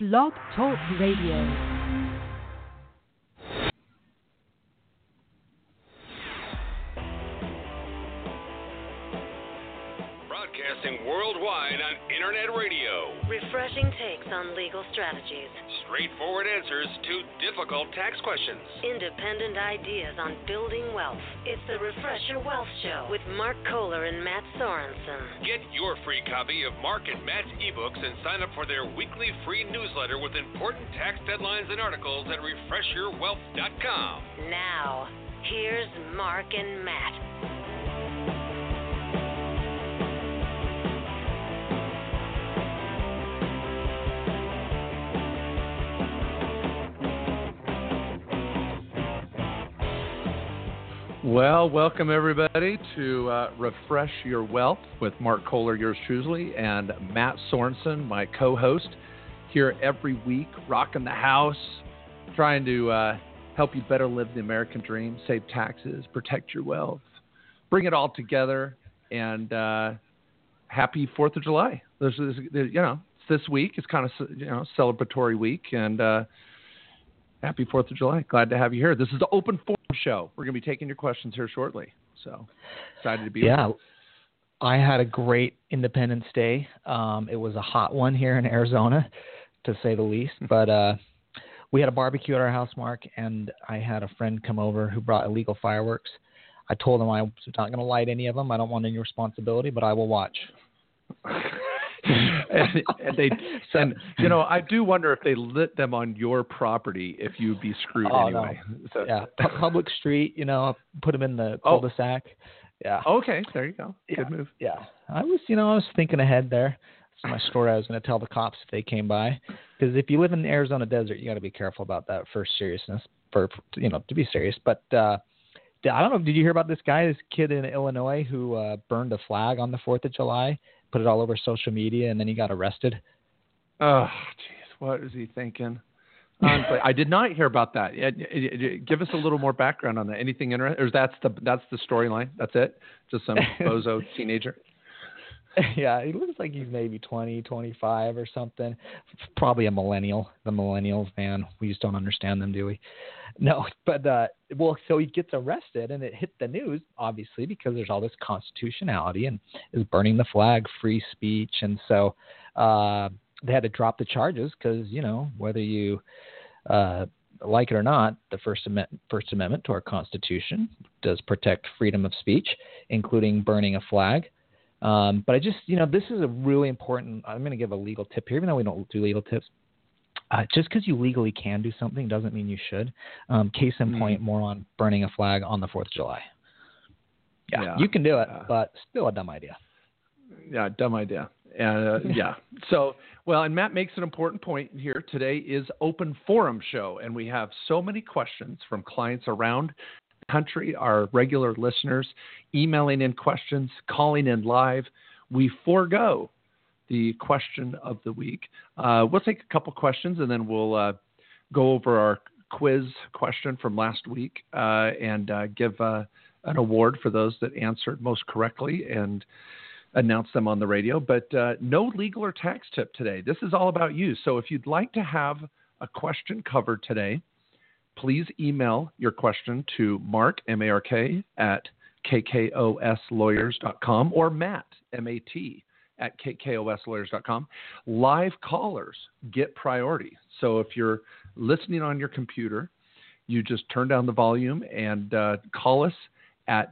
Blog Talk Radio. Broadcasting worldwide on Internet radio. Refreshing takes on legal strategies. Straightforward answers to difficult tax questions. Independent ideas on building wealth. It's the Refresh Your Wealth Show with Mark Kohler and Matt Sorensen. Get your free copy of Mark and Matt's ebooks and sign up for their weekly free newsletter with important tax deadlines and articles at refreshyourwealth.com. Now, here's Mark and Matt. Well, welcome everybody to Refresh Your Wealth with Mark Kohler, yours truly, and Matt Sorensen, my co-host, here every week, rocking the house, trying to help you better live the American dream, save taxes, protect your wealth, bring it all together, and happy 4th of July. This week is kind of celebratory week, and happy 4th of July. Glad to have you here. This is the Open Forum Show. We're going to be taking your questions here shortly. So excited to be with you. I had a great Independence Day. It was a hot one here in Arizona, to say the least. But we had a barbecue at our house, Mark, and I had a friend come over who brought illegal fireworks. I told him I was not going to light any of them. I don't want any responsibility, but I will watch. I do wonder if they lit them on your property, if you'd be screwed anyway. No. So. Yeah, public street, put them in the cul-de-sac. Yeah. Okay, there you go. Good move. Yeah, I was thinking ahead there. That's my story I was going to tell the cops if they came by, because if you live in the Arizona desert, you got to be careful about that for seriousness, to be serious. But I don't know. Did you hear about this kid in Illinois who burned a flag on the 4th of July? Put it all over social media, and then he got arrested. Oh, jeez, what is he thinking? Honestly, I did not hear about that. Give us a little more background on that. Anything interesting? Or that's the storyline? That's it? Just some bozo teenager? Yeah, he looks like he's maybe 20, 25 or something. Probably a millennial. The millennials, man, we just don't understand them, do we? No, but so he gets arrested, and it hit the news, obviously, because there's all this constitutionality and is burning the flag, free speech, and so they had to drop the charges because whether you like it or not, the First Amendment to our Constitution does protect freedom of speech, including burning a flag. But I just, this is a really important, I'm going to give a legal tip here, even though we don't do legal tips. Just because you legally can do something doesn't mean you should. Case in point, more on burning a flag on the 4th of July. Yeah, you can do it, but still a dumb idea. Yeah, dumb idea. Yeah. So, and Matt makes an important point here. Today is Open Forum Show, and we have so many questions from clients around country, our regular listeners, emailing in questions, calling in live. We forego the question of the week. We'll take a couple questions, and then we'll go over our quiz question from last week and give an award for those that answered most correctly and announce them on the radio. But no legal or tax tip today. This is all about you. So if you'd like to have a question covered today, please email your question to Mark, M-A-R-K, at KKOSlawyers.com or Matt, M-A-T, at KKOSlawyers.com. Live callers get priority. So if you're listening on your computer, you just turn down the volume and call us at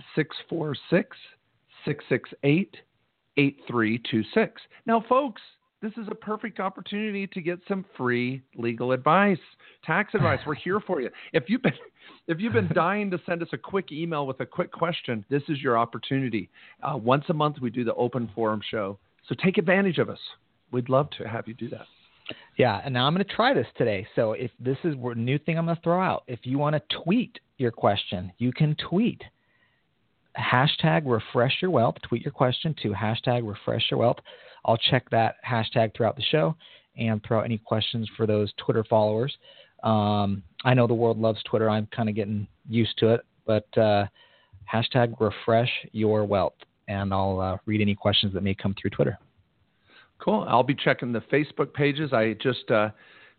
646-668-8326. Now, folks, this is a perfect opportunity to get some free legal advice, tax advice. We're here for you. If you've been dying to send us a quick email with a quick question, this is your opportunity. Once a month, we do the Open Forum Show. So take advantage of us. We'd love to have you do that. Yeah, and now I'm going to try this today. So if this is a new thing I'm going to throw out, if you want to tweet your question, you can tweet. #RefreshYourWealth. Tweet your question to #RefreshYourWealth. I'll check that hashtag throughout the show and throw out any questions for those Twitter followers. I know the world loves Twitter. I'm kind of getting used to it, but #RefreshYourWealth, and I'll read any questions that may come through Twitter. Cool. I'll be checking the Facebook pages. I just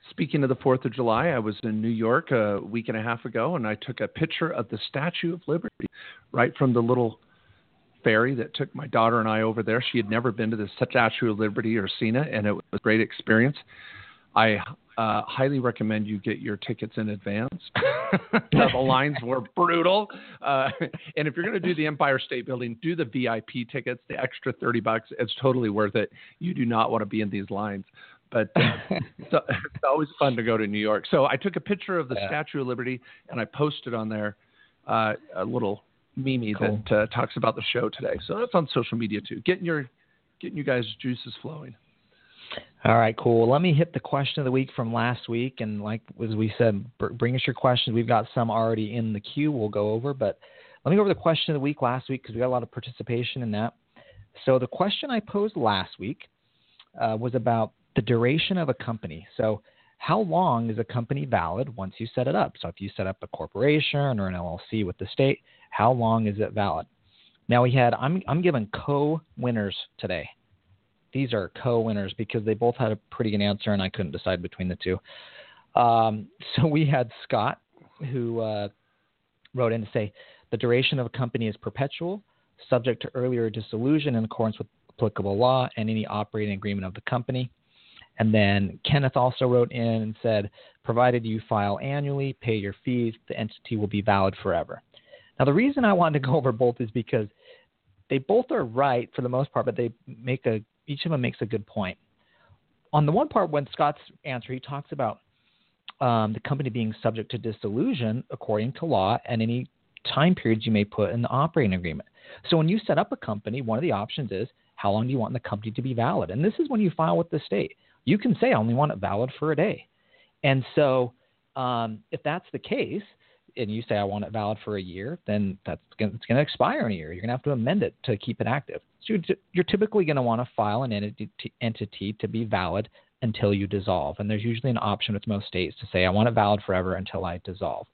speaking of the 4th of July, I was in New York a week and a half ago, and I took a picture of the Statue of Liberty right from the little ferry that took my daughter and I over there. She had never been to the Statue of Liberty or seen it, and it was a great experience. I highly recommend you get your tickets in advance. The lines were brutal. And if you're going to do the Empire State Building, do the VIP tickets, the extra $30. It's totally worth it. You do not want to be in these lines. But so, it's always fun to go to New York. So I took a picture of the Statue of Liberty, and I posted on there a little meme that talks about the show today. So that's on social media too. Getting you guys' juices flowing. All right, cool. Let me hit the question of the week from last week. And like as we said, bring us your questions. We've got some already in the queue we'll go over. But let me go over the question of the week last week because we got a lot of participation in that. So the question I posed last week was about the duration of a company. So how long is a company valid once you set it up? So if you set up a corporation or an LLC with the state, how long is it valid? Now I'm giving co-winners today. These are co-winners because they both had a pretty good answer and I couldn't decide between the two. So we had Scott who wrote in to say the duration of a company is perpetual, subject to earlier dissolution in accordance with applicable law and any operating agreement of the company. And then Kenneth also wrote in and said, provided you file annually, pay your fees, the entity will be valid forever. Now, the reason I wanted to go over both is because they both are right for the most part, but each of them makes a good point. On the one part, when Scott's answer, he talks about the company being subject to dissolution according to law and any time periods you may put in the operating agreement. So when you set up a company, one of the options is how long do you want the company to be valid? And this is when you file with the state. You can say, I only want it valid for a day. And so if that's the case, and you say, I want it valid for a year, then it's going to expire in a year. You're going to have to amend it to keep it active. So you're typically going to want to file an entity to be valid until you dissolve. And there's usually an option with most states to say, I want it valid forever until I dissolve.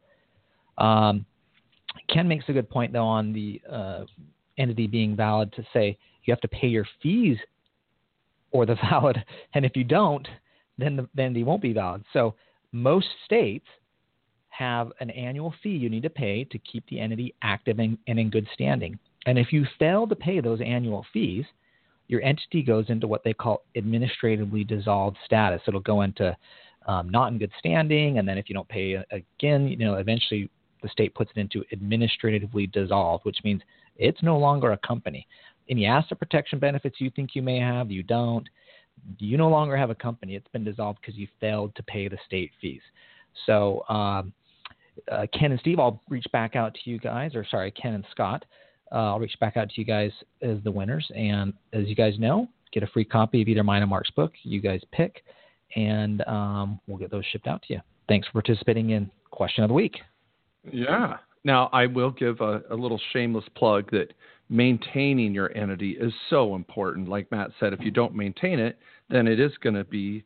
Ken makes a good point, though, on the entity being valid to say you have to pay your fees or the valid. And if you don't, then the entity won't be valid. So most states have an annual fee you need to pay to keep the entity active and in good standing. And if you fail to pay those annual fees, your entity goes into what they call administratively dissolved status. It'll go into not in good standing, and then if you don't pay again, eventually the state puts it into administratively dissolved, which means it's no longer a company. Any asset protection benefits you think you may have, you don't. You no longer have a company. It's been dissolved because you failed to pay the state fees. So Ken and Steve, I'll reach back out to you guys, Ken and Scott. I'll reach back out to you guys as the winners. And as you guys know, get a free copy of either mine or Mark's book. You guys pick, and we'll get those shipped out to you. Thanks for participating in Question of the Week. Yeah. Now, I will give a little shameless plug that maintaining your entity is so important. Like Matt said, if you don't maintain it, then it is going to be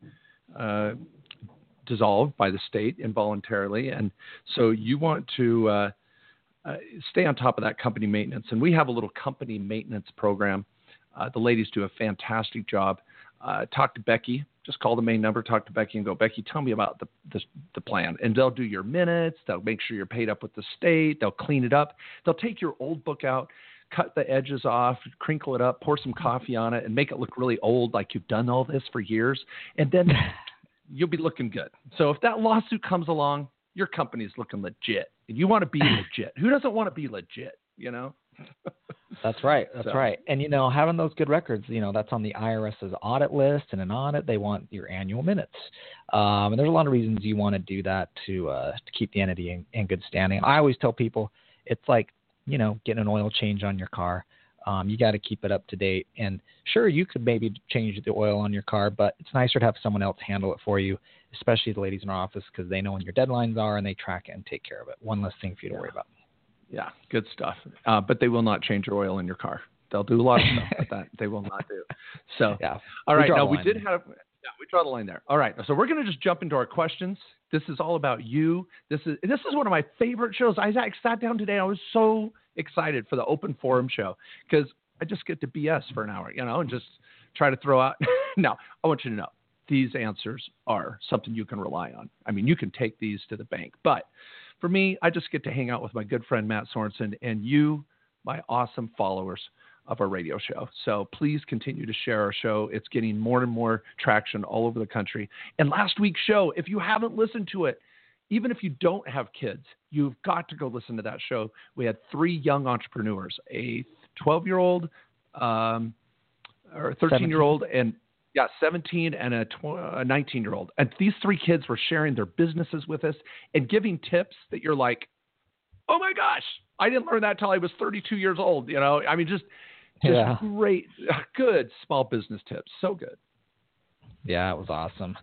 dissolved by the state involuntarily. And so you want to stay on top of that company maintenance. And we have a little company maintenance program. The ladies do a fantastic job. Talk to Becky. Just call the main number, talk to Becky, and go, Becky, tell me about the plan. And they'll do your minutes. They'll make sure you're paid up with the state. They'll clean it up. They'll take your old book out, cut the edges off, crinkle it up, pour some coffee on it, and make it look really old, like you've done all this for years. And then you'll be looking good. So if that lawsuit comes along, your company's looking legit. And you want to be legit. Who doesn't want to be legit, That's right. That's right. And, having those good records, that's on the IRS's audit list. And an audit, they want your annual minutes. And there's a lot of reasons you want to do that to keep the entity in good standing. I always tell people it's like, getting an oil change on your car. You got to keep it up to date. And sure, you could maybe change the oil on your car, but it's nicer to have someone else handle it for you, especially the ladies in our office, because they know when your deadlines are and they track it and take care of it. One less thing for you to worry about. Yeah, good stuff. But they will not change your oil in your car. They'll do a lot of stuff, but that they will not do. So, yeah. All right. Now, we draw the line there. All right. So we're going to just jump into our questions. This is all about you. This is one of my favorite shows. I sat down today. I was so excited for the open forum show because I just get to BS for an hour, and just try to throw out. Now, I want you to know, these answers are something you can rely on. I mean, you can take these to the bank. But for me, I just get to hang out with my good friend Matt Sorensen and you, my awesome followers of our radio show. So please continue to share our show. It's getting more and more traction all over the country. And last week's show, if you haven't listened to it, even if you don't have kids, you've got to go listen to that show. We had 3 young entrepreneurs, a 12-year-old, or 13-year-old, and 17 and a 19-year-old. And these 3 kids were sharing their businesses with us and giving tips that you're like, oh my gosh, I didn't learn that till I was 32 years old. You know, I mean, just great, good small business tips. So good. Yeah, it was awesome.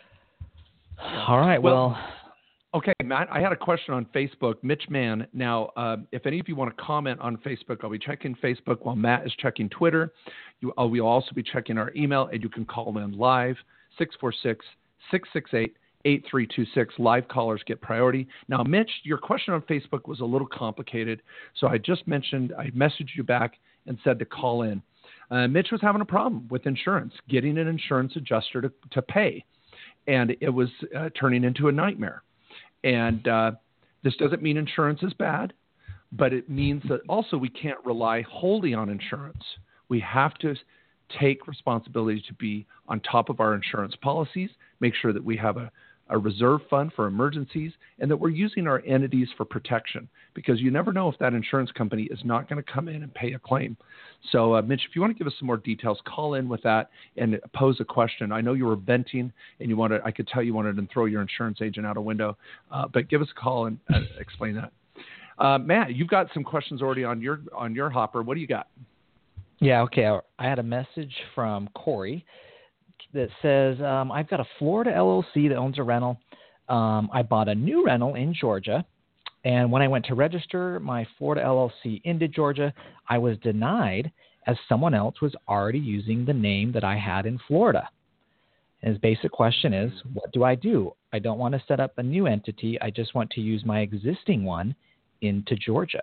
All right. Well, okay, Matt, I had a question on Facebook. Mitch Mann. Now, if any of you want to comment on Facebook, I'll be checking Facebook while Matt is checking Twitter. We'll also be checking our email, and you can call in live, 646-668-8326. Live callers get priority. Now, Mitch, your question on Facebook was a little complicated, so I messaged you back and said to call in. Mitch was having a problem with insurance, getting an insurance adjuster to pay, and it was turning into a nightmare. And this doesn't mean insurance is bad, but it means that also we can't rely wholly on insurance. We have to take responsibility to be on top of our insurance policies, make sure that we have a reserve fund for emergencies, and that we're using our entities for protection, because you never know if that insurance company is not going to come in and pay a claim. So, Mitch, if you want to give us some more details, call in with that and pose a question. I know you were venting, and I could tell you wanted to throw your insurance agent out a window, but give us a call and explain that. Matt, you've got some questions already on your hopper. What do you got? Yeah, okay. I had a message from Corey that says, I've got a Florida LLC that owns a rental. I bought a new rental in Georgia, and when I went to register my Florida LLC into Georgia, I was denied as someone else was already using the name that I had in Florida. And his basic question is, what do? I don't want to set up a new entity. I just want to use my existing one into Georgia.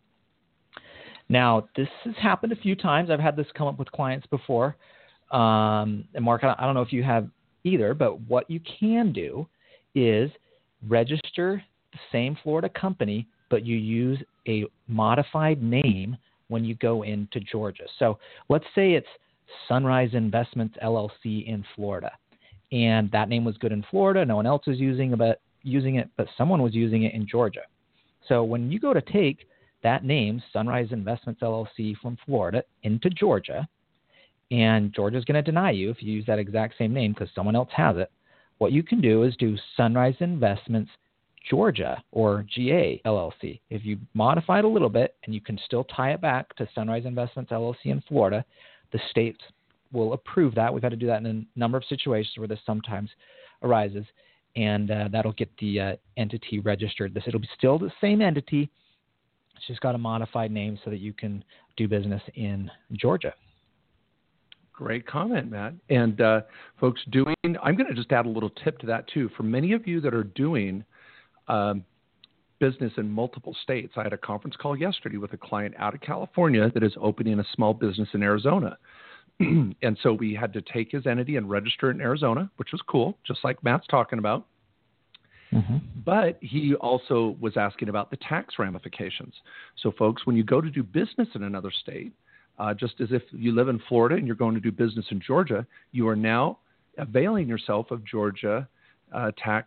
Now, this has happened a few times. I've had this come up with clients before. And Mark, I don't know if you have either, but what you can do is register the same Florida company, but you use a modified name when you go into Georgia. So let's say it's Sunrise Investments LLC in Florida, and that name was good in Florida. No one else was using it, but someone was using it in Georgia. So when you go to take that name, Sunrise Investments LLC from Florida, into Georgia, and Georgia's going to deny you if you use that exact same name because someone else has it, what you can do is do Sunrise Investments Georgia, or GA LLC. If you modify it a little bit and you can still tie it back to Sunrise Investments LLC in Florida, the state will approve that. We've had to do that in a number of situations where this sometimes arises, and that'll get the entity registered. It'll be still the same entity. It's just got a modified name so that you can do business in Georgia. Great comment, Matt. And folks I'm going to just add a little tip to that too. For many of you that are doing business in multiple states, I had a conference call yesterday with a client out of California that is opening a small business in Arizona. And so we had to take his entity and register it in Arizona, which was cool, just like Matt's talking about. Mm-hmm. But he also was asking about the tax ramifications. So folks, when you go to do business in another state, just as if you live in Florida and you're going to do business in Georgia, you are now availing yourself of Georgia tax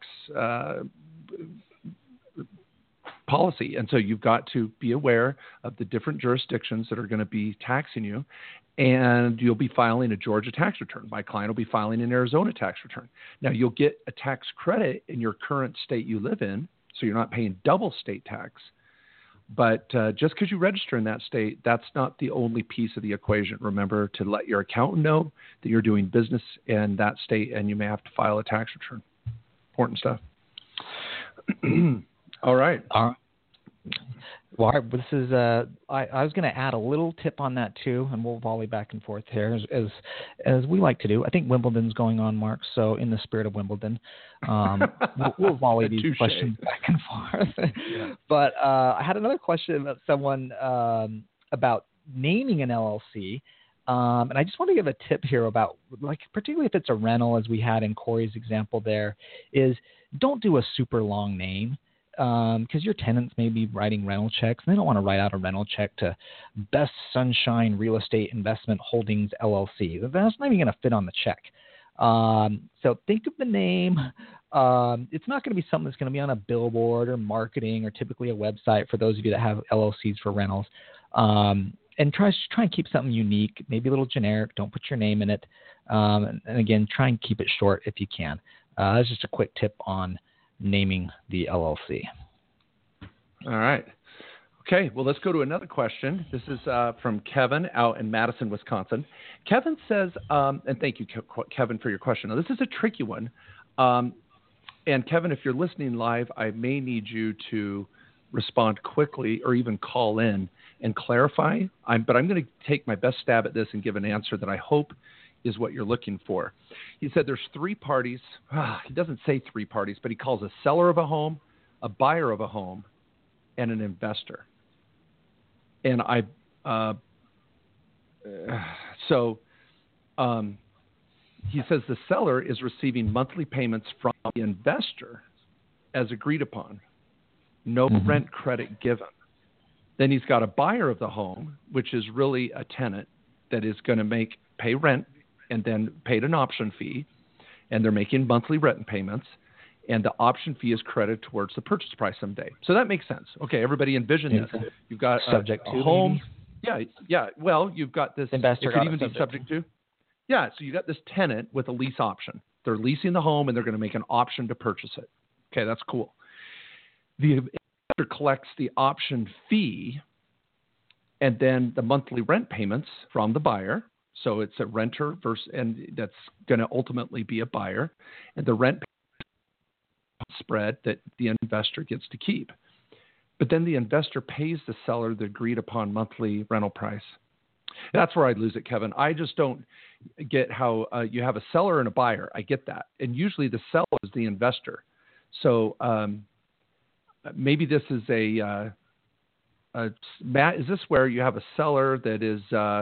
policy. And so you've got to be aware of the different jurisdictions that are going to be taxing you, and you'll be filing a Georgia tax return. My client will be filing an Arizona tax return. Now, you'll get a tax credit in your current state you live in, so you're not paying double state tax. But just because you register in that state, that's not the only piece of the equation. Remember to let your accountant know that you're doing business in that state, and you may have to file a tax return. Important stuff. All right. Well, this is. I was going to add a little tip on that too, and we'll volley back and forth here as we like to do. I think Wimbledon's going on, Mark. So in the spirit of Wimbledon, we'll volley these questions back and forth. Yeah. But I had another question about someone about naming an LLC. And I just want to give a tip here about, like, particularly if it's a rental, as we had in Corey's example there, is don't do a super long name. Because your tenants may be writing rental checks, and they don't want to write out a rental check to Best Sunshine Real Estate Investment Holdings LLC. That's not even going to fit on the check. So think of the name. It's not going to be something that's going to be on a billboard or marketing or typically a website for those of you that have LLCs for rentals. And try and keep something unique, maybe a little generic. Don't put your name in it. And again, try and keep it short if you can. That's just a quick tip on naming the LLC. All right. Okay, well, let's go to another question. This is from Kevin out in Madison, Wisconsin. Kevin says, and thank you, Kevin, for your question. Now, this is a tricky one. And Kevin, if you're listening live, I may need you to respond quickly or even call in and clarify. But I'm going to take my best stab at this and give an answer that I hope is what you're looking for. He said there's three parties. He doesn't say three parties, but he calls a seller of a home, a buyer of a home, and an investor. And he says the seller is receiving monthly payments from the investor as agreed upon. No rent credit given. Then he's got a buyer of the home, which is really a tenant that is going to pay rent and then paid an option fee, and they're making monthly rent payments, and the option fee is credited towards the purchase price someday. So that makes sense. Okay, everybody envision this. You've got subject a to home. Maybe? Yeah. Well, you've got this investor. It could even be subject to. Yeah, so you got this tenant with a lease option. They're leasing the home, and they're going to make an option to purchase it. Okay, that's cool. The investor collects the option fee and then the monthly rent payments from the buyer. So it's a renter and that's going to ultimately be a buyer, and the rent spread that the investor gets to keep. But then the investor pays the seller the agreed upon monthly rental price. That's where I'd lose it, Kevin. I just don't get how you have a seller and a buyer. I get that. And usually the seller is the investor. So maybe this is Matt, is this where you have a seller that is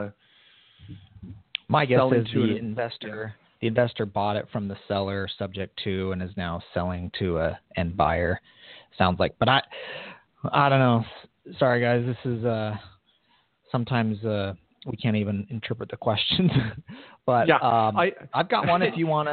my guess is the investor. The investor bought it from the seller, subject to, and is now selling to a end buyer. Sounds like, but I don't know. Sorry, guys. This is sometimes we can't even interpret the questions. But yeah, I've got one. If you wanna,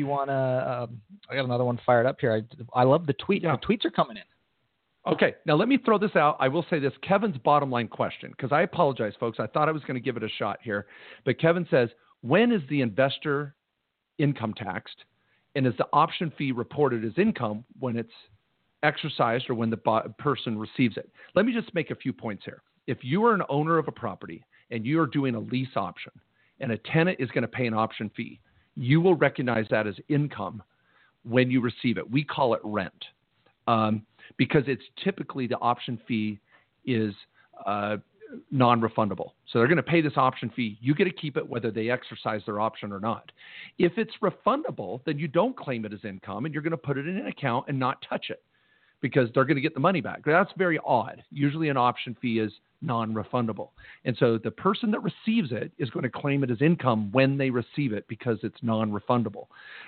I got another one fired up here. I love the tweet. Yeah. The tweets are coming in. Okay, now let me throw this out. I will say this, Kevin's bottom line question, because I apologize, folks. I thought I was going to give it a shot here. But Kevin says, when is the investor income taxed? And is the option fee reported as income when it's exercised or when the person receives it? Let me just make a few points here. If you are an owner of a property and you are doing a lease option and a tenant is going to pay an option fee, you will recognize that as income when you receive it. We call it rent. Because it's typically the option fee is non-refundable. So they're going to pay this option fee. You get to keep it whether they exercise their option or not. If it's refundable, then you don't claim it as income and you're going to put it in an account and not touch it because they're going to get the money back. That's very odd. Usually an option fee is non-refundable. And so the person that receives it is going to claim it as income when they receive it because it's non-refundable.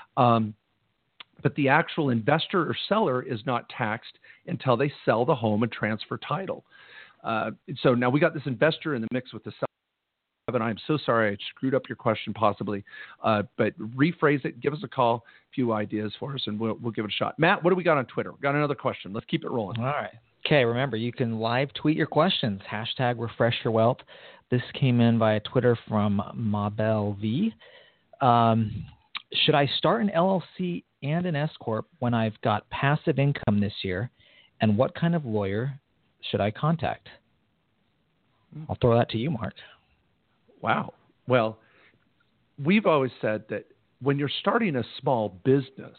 But the actual investor or seller is not taxed until they sell the home and transfer title. So now we got this investor in the mix with the seller. And I'm so sorry I screwed up your question possibly. But rephrase it, give us a call, a few ideas for us, and we'll give it a shot. Matt, what do we got on Twitter? We've got another question. Let's keep it rolling. All right. Okay, remember, you can live tweet your questions, #RefreshYourWealth. This came in via Twitter from Mabel V. Should I start an LLC and an S-Corp when I've got passive income this year? And what kind of lawyer should I contact? I'll throw that to you, Mark. Wow. Well, we've always said that when you're starting a small business,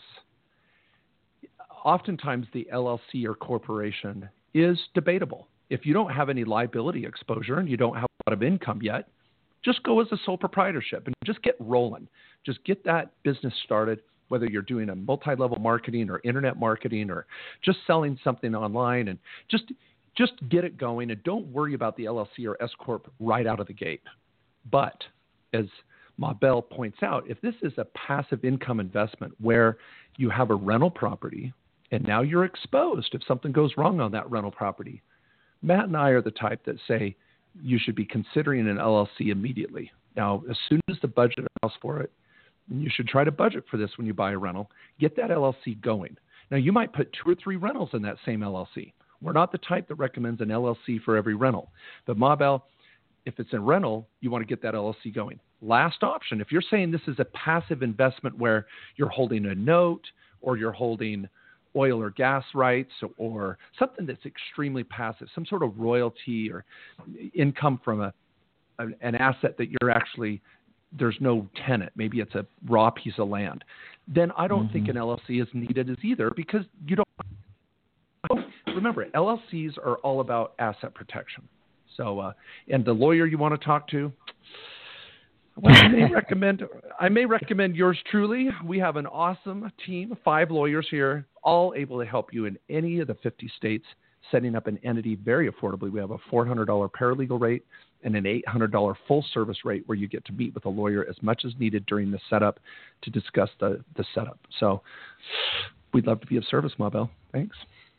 oftentimes the LLC or corporation is debatable. If you don't have any liability exposure and you don't have a lot of income yet, just go as a sole proprietorship and just get rolling. Just get that business started, whether you're doing a multi-level marketing or internet marketing or just selling something online, and just get it going and don't worry about the LLC or S-Corp right out of the gate. But as Ma Bell points out, if this is a passive income investment where you have a rental property and now you're exposed if something goes wrong on that rental property, Matt and I are the type that say you should be considering an LLC immediately. Now, as soon as the budget allows for it, you should try to budget for this when you buy a rental. Get that LLC going. Now, you might put 2 or 3 rentals in that same LLC. We're not the type that recommends an LLC for every rental. But Ma Bell, if it's a rental, you want to get that LLC going. Last option, if you're saying this is a passive investment where you're holding a note or you're holding oil or gas rights or something that's extremely passive, some sort of royalty or income from an asset that you're actually, there's no tenant, maybe it's a raw piece of land, then I don't think an LLC is needed as either, because you don't, remember, LLCs are all about asset protection. So, and the lawyer you want to talk to, well, I may recommend yours truly. We have an awesome team, 5 lawyers here, all able to help you in any of the 50 states, setting up an entity very affordably. We have a $400 paralegal rate and an $800 full service rate where you get to meet with a lawyer as much as needed during the setup to discuss the setup. So we'd love to be of service, Ma Bell. Thanks.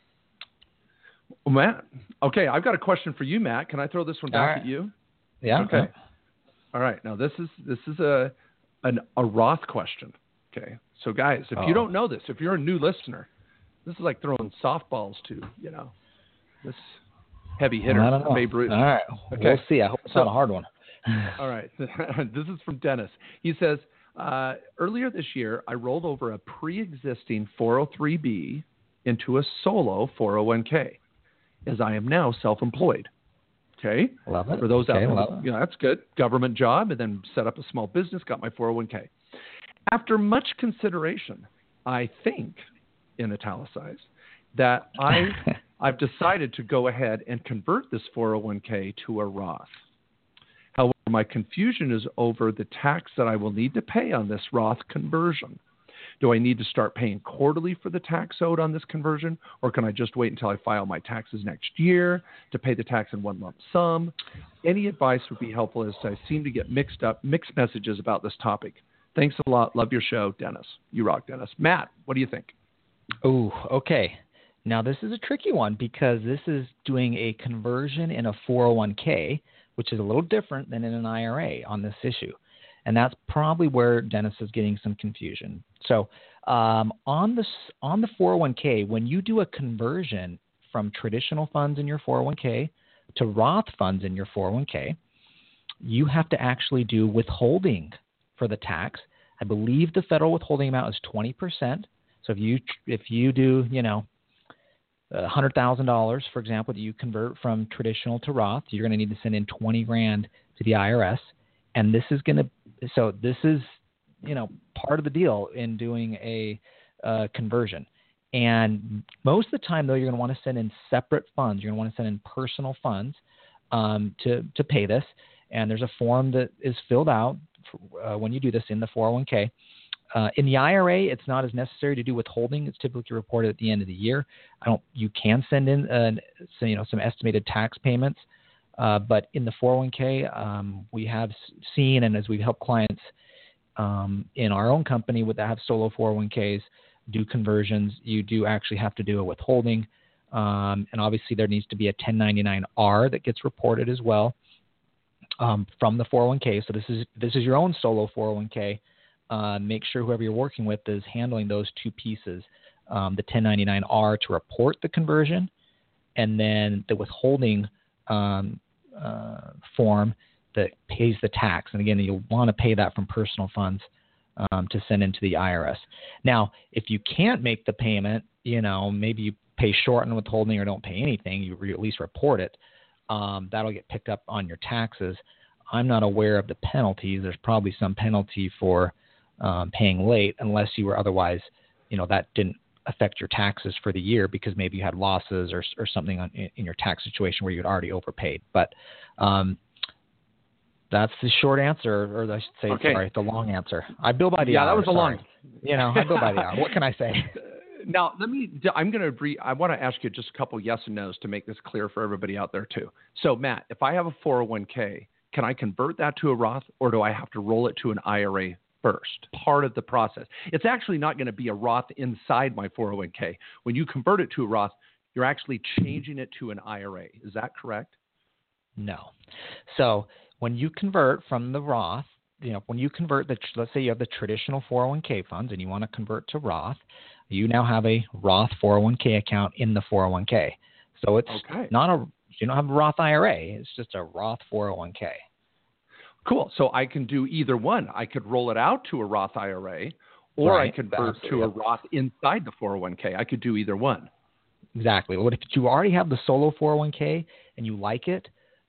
Well, Matt. Okay, I've got a question for you, Matt. Can I throw this one back at you? Yeah. Okay. All right. Now this is a Roth question. Okay. So guys, if you don't know this, if you're a new listener, this is like throwing softballs to, this heavy hitter, Babe Ruth. All right. Okay. We'll see. I hope it's not a hard one. All right. This is from Dennis. He says, earlier this year, I rolled over a pre-existing 403B into a solo 401k, as I am now self-employed. Okay. Love it. For those out there, that's good. Government job, and then set up a small business, got my 401k. After much consideration, I think, in italicized, that I've decided to go ahead and convert this 401k to a Roth. However, my confusion is over the tax that I will need to pay on this Roth conversion. Do I need to start paying quarterly for the tax owed on this conversion, or can I just wait until I file my taxes next year to pay the tax in one lump sum? Any advice would be helpful, as I seem to get mixed messages about this topic. Thanks a lot. Love your show, Dennis. You rock, Dennis. Matt, what do you think? Oh, okay. Now, this is a tricky one because this is doing a conversion in a 401k, which is a little different than in an IRA on this issue. And that's probably where Dennis is getting some confusion. So on the 401k, when you do a conversion from traditional funds in your 401k to Roth funds in your 401k, you have to actually do withholding for the tax. I believe the federal withholding amount is 20%. So if you do, $100,000, for example, that you convert from traditional to Roth, you're going to need to send in $20,000 to the IRS. And this is part of the deal in doing a conversion. And most of the time, though, you're going to want to send in separate funds. You're going to want to send in personal funds to pay this. And there's a form that is filled out when you do this in the 401k. In the IRA, it's not as necessary to do withholding. It's typically reported at the end of the year. You can send in some estimated tax payments. But in the 401k, we have seen, and as we've helped clients in our own company that have solo 401ks do conversions, you do actually have to do a withholding. And obviously there needs to be a 1099-R that gets reported as well from the 401k. So this is your own solo 401k. Make sure whoever you're working with is handling those two pieces, the 1099-R to report the conversion, and then the withholding form that pays the tax. And again, you'll want to pay that from personal funds to send into the IRS. Now, if you can't make the payment, maybe you pay short on withholding or don't pay anything, you at least report it. That'll get picked up on your taxes. I'm not aware of the penalties. There's probably some penalty for paying late, unless you were otherwise, that didn't affect your taxes for the year because maybe you had losses or something in your tax situation where you'd already overpaid. But that's the short answer, or I should say, sorry, the long answer. I bill by the hour. Yeah, that was a long. I bill by the hour. What can I say? Now, I'm going to agree. I want to ask you just a couple yes and no's to make this clear for everybody out there too. So, Matt, if I have a 401k can I convert that to a Roth, or do I have to roll it to an IRA first? Part of the process. It's actually not going to be a Roth inside my 401k. When you convert it to a Roth, you're actually changing it to an IRA. Is that correct? No. So when you convert from the Roth, when you convert let's say you have the traditional 401k funds and you want to convert to Roth, you now have a Roth 401k account in the 401k. So it's you don't have a Roth IRA. It's just a Roth 401k. Cool. So I can do either one. I could roll it out to a Roth IRA, or I could convert to a Roth inside the 401k. I could do either one. Exactly. Well, if you already have the solo 401k and you like it,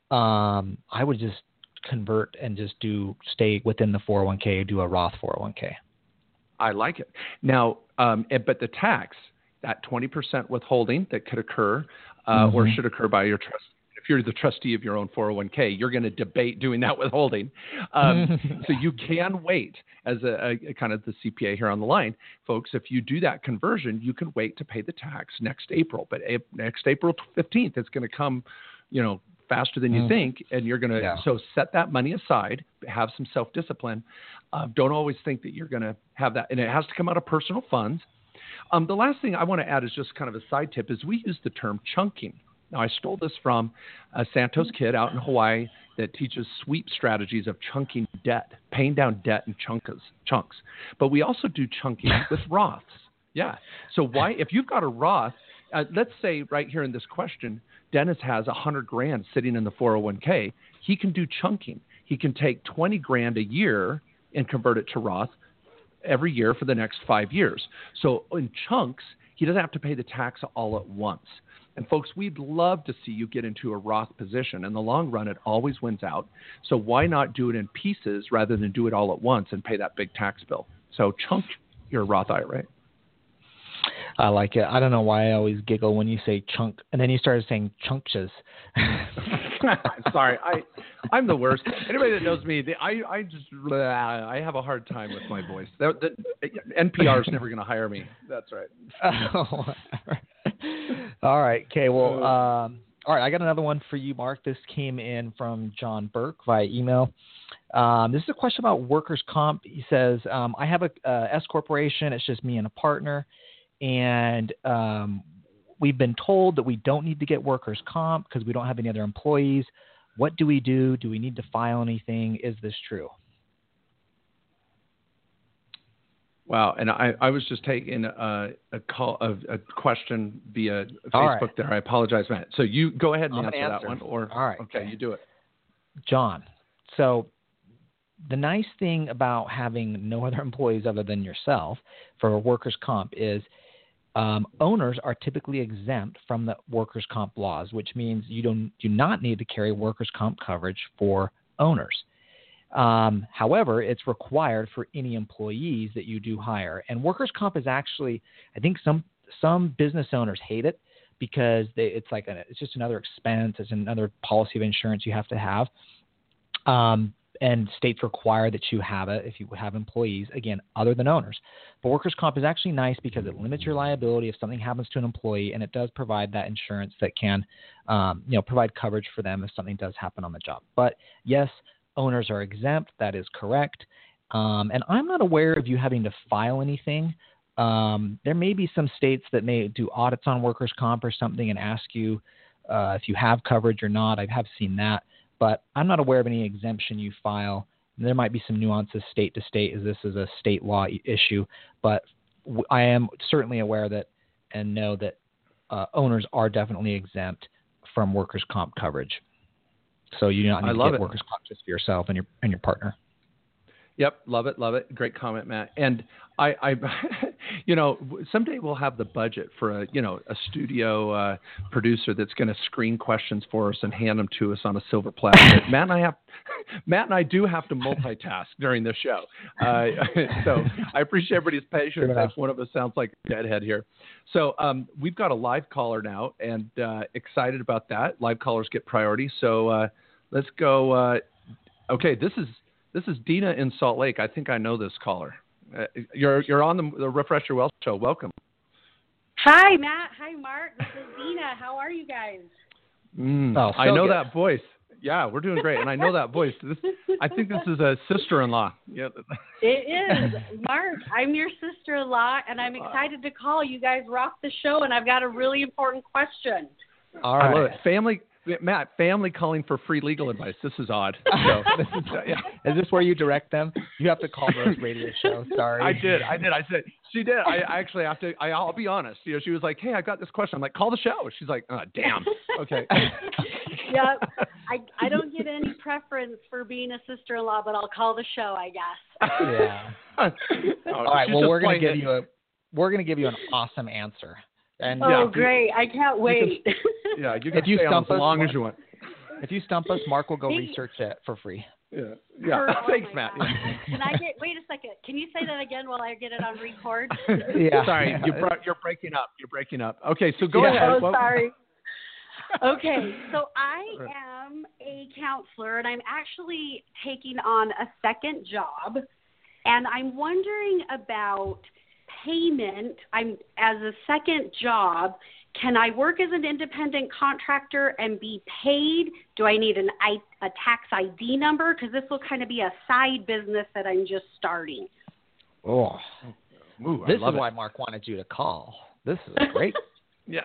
I would just convert and just stay within the 401k, do a Roth 401k. I like it. Now, but the tax, that 20% withholding that could occur or should occur by your trustee. If you're the trustee of your own 401k, you're going to debate doing that withholding. So you can wait as a kind of the CPA here on the line. Folks, if you do that conversion, you can wait to pay the tax next April. But next April 15th, it's going to come, faster than you think. And you're going to, so set that money aside, have some self-discipline. Don't always think that you're going to have that. And it has to come out of personal funds. The last thing I want to add is just kind of a side tip is we use the term chunking. Now, I stole this from a Santos kid out in Hawaii that teaches sweep strategies of chunking debt, paying down debt in chunks. But we also do chunking with Roths. Yeah. So if you've got a Roth, let's say right here in this question, Dennis has $100,000 sitting in the 401k. He can do chunking. He can take $20,000 a year and convert it to Roth every year for the next 5 years. So in chunks, he doesn't have to pay the tax all at once. And folks, we'd love to see you get into a Roth position. In the long run, it always wins out. So why not do it in pieces rather than do it all at once and pay that big tax bill? So chunk your Roth IRA. I like it. I don't know why I always giggle when you say chunk, and then you started saying chunches. Sorry, I'm the worst. Anybody that knows me, I have a hard time with my voice. NPR is never going to hire me. That's right. All right. Okay. Well, all right. I got another one for you, Mark. This came in from John Burke via email. This is a question about workers' comp. He says, I have a S corporation. It's just me and a partner. And we've been told that we don't need to get workers' comp because we don't have any other employees. What do we do? Do we need to file anything? Is this true? Wow. And I was just taking a question via Facebook there. I apologize, Matt. So you go ahead and answer that one. All right. Okay, you do it. John, so the nice thing about having no other employees other than yourself for workers' comp is owners are typically exempt from the workers' comp laws, which means you do not need to carry workers' comp coverage for owners. However, it's required for any employees that you do hire. And workers' comp is actually, I think some business owners hate it because it's just another expense. It's another policy of insurance you have to have. And states require that you have it if you have employees, again, other than owners. But workers' comp is actually nice because it limits your liability if something happens to an employee, and it does provide that insurance that can, provide coverage for them if something does happen on the job. But yes, owners are exempt. That is correct. And I'm not aware of you having to file anything. There may be some states that may do audits on workers' comp or something and ask you if you have coverage or not. I have seen that. But I'm not aware of any exemption you file. There might be some nuances state to state as this is a state law issue. But I am certainly aware that and know that owners are definitely exempt from workers' comp coverage. So you do not need to get workers' comp just for yourself and your partner. Yep, love it. Great comment, Matt. And I someday we'll have the budget for a studio producer that's going to screen questions for us and hand them to us on a silver platter. Matt and I do have to multitask during this show. So I appreciate everybody's patience. If one of us sounds like a deadhead here. So we've got a live caller now, and excited about that. Live callers get priority. So let's go. Okay, this is Dina in Salt Lake. I think I know this caller. You're on the Refresh Your Wealth show. Welcome. Hi, Matt. Hi, Mark. This is Dina. How are you guys? I know that voice. Yeah, we're doing great. And I know that voice. I think this is a sister-in-law. Yeah. It is. Mark, I'm your sister-in-law, and I'm excited to call. You guys rock the show, and I've got a really important question. All right. I love it. Family calling for free legal advice. This is odd. So, Is this where you direct them? You have to call those radio shows. Sorry. I did. I said, she did. I actually have to, I'll be honest. She was like, hey, I got this question. I'm like, call the show. She's like, damn. Okay. Yeah, I don't get any preference for being a sister-in-law, but I'll call the show, I guess. Yeah. All right. Well, we're going to give you an awesome answer. And great! I can't wait. You can stay on as long as you want. If you stump us, Mark will go research it for free. Yeah. Thanks, Matt. Can I wait a second? Can you say that again while I get it on record? Yeah. Sorry, you're breaking up. Okay, so go ahead. Oh, sorry. Okay, so I am a counselor, and I'm actually taking on a second job, and I'm wondering about payment. As a second job, can I work as an independent contractor and be paid? Do I need a tax ID number? Because this will kind of be a side business that I'm just starting. Oh, this is why it. Mark wanted you to call. This is great. Yeah.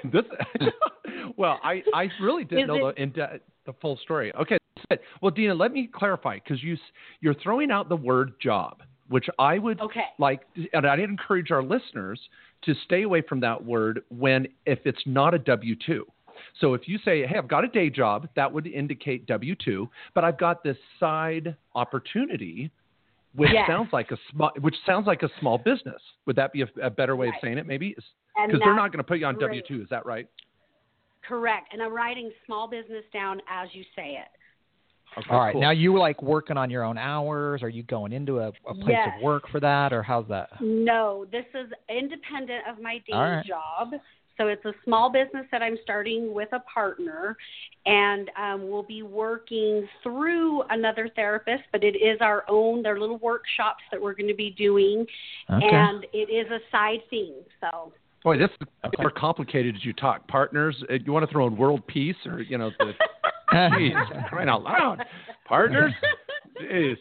Well, I really didn't know the full story. Okay. Well, Dina, let me clarify, because you're throwing out the word job, which I would like, and I'd encourage our listeners to stay away from that word if it's not a W-2. So if you say, hey, I've got a day job, that would indicate W-2, but I've got this side opportunity, which sounds like a small business. Would that be a better way of saying it, maybe? Because they're not going to put you on W-2. Is that right? Correct. And I'm writing small business down as you say it. Okay, all right. Cool. Now, you were working on your own hours? Are you going into a place of work for that, or how's that? No, this is independent of my day job. So it's a small business that I'm starting with a partner, and we'll be working through another therapist, but it is our own. They're little workshops that we're going to be doing, and it is a side thing. So. Boy, this is more complicated as you talk. Partners, you want to throw in world peace, or geez, crying out loud. Partners? Jeez.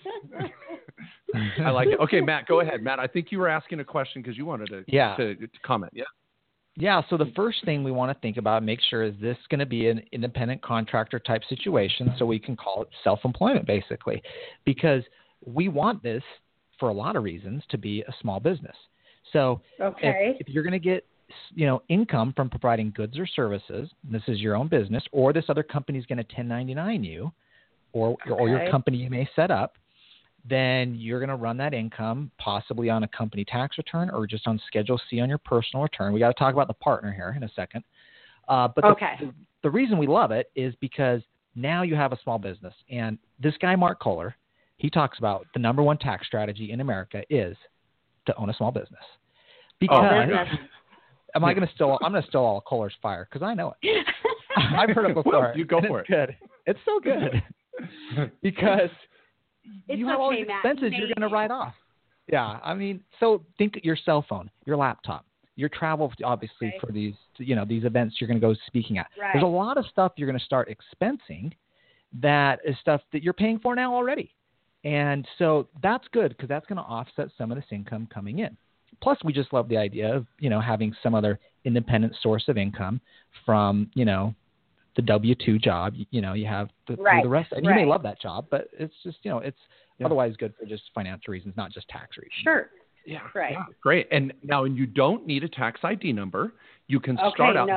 I like it. Okay, Matt, go ahead. Matt, I think you were asking a question because you wanted to comment. Yeah. Yeah, so the first thing we want to think about, make sure, is this going to be an independent contractor type situation, so we can call it self-employment, basically, because we want this, for a lot of reasons, to be a small business. So if you're going to get income from providing goods or services, this is your own business, or this other company is going to 1099 you, or your company you may set up, then you're going to run that income possibly on a company tax return or just on Schedule C on your personal return. We got to talk about the partner here in a second. But the reason we love it is because now you have a small business. And this guy, Mark Kohler, he talks about the number one tax strategy in America is to own a small business. Because I'm going to steal all Kohler's fire, because I know it. I've heard it before. You go for it. Good. It's so good. Because you have all these expenses you're going to write off. Yeah. I mean, so think your cell phone, your laptop, your travel, obviously, for these events you're going to go speaking at. Right. There's a lot of stuff you're going to start expensing that is stuff that you're paying for now already. And so that's good, because that's going to offset some of this income coming in. Plus, we just love the idea of, having some other independent source of income from, the W-2 job. You have through the rest. And you may love that job, but it's just, it's otherwise good for just financial reasons, not just tax reasons. Sure. Yeah. Right. Yeah, great. And now, you don't need a tax ID number. You can start out.